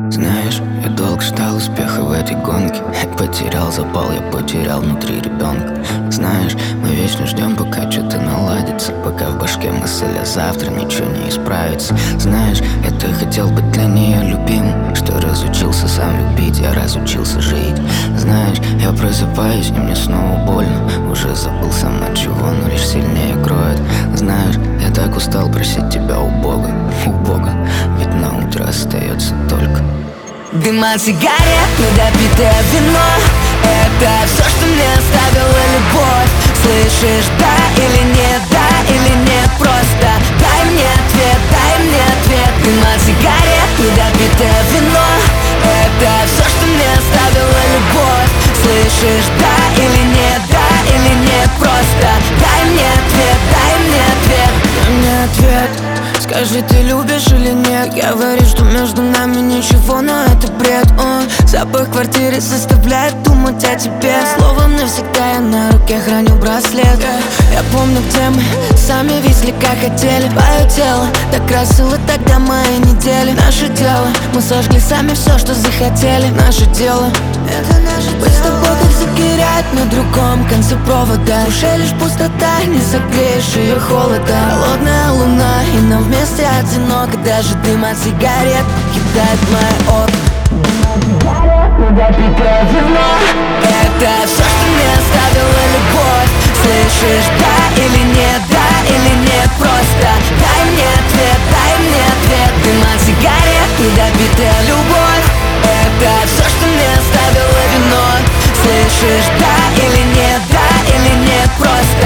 Знаешь, я долго ждал успеха в этой гонке. Потерял запал, я потерял внутри ребенка. Знаешь, мы вечно ждем, пока что-то наладится, пока в башке мысль, а завтра ничего не исправится. Знаешь, я так хотел быть для нее любимым, что разучился сам любить, я разучился жить. Знаешь, я просыпаюсь, и мне снова больно. Уже забыл сам от чего, но лишь сильнее кроет. Знаешь, я так устал просить тебя у Бога, ведь на утро остается только дым от сигарет, недопитое вино. Это все, что мне оставила любовь. Слышишь, да или нет, да или нет, просто дай мне ответ, дай мне ответ. Дым от сигарет, недопитое вино. Это все, что мне оставила любовь. Слышишь, да или нет, да или нет, просто дай мне ответ, дай мне ответ. Дай мне ответ. Скажи, ты любишь или нет? Говоришь, что между нами ничего, но это бред. Запах квартиры заставляет думать о тебе. Словом навсегда я на руке храню браслет. Я помню, где мы сами везли, как хотели. Твое тело так красило тогда мои недели. Наше дело, мы сожгли сами все, что захотели. Наше дело, это наше дело. Быть с тобой, как загорять на другом конце провода. В душе лишь пустота, не согреешь ее холода. Холодная луна, и нам вместе одиноко. Даже дым от сигарет кидает мои окна. Недопитое вино. Это все, что мне оставила любовь. Слышишь, да или нет, да или нет, просто дай мне ответ, дай мне ответ. Дым от сигарет, недопитая любовь. Это все, что мне оставила вино. Слышишь, да или нет, да или нет, просто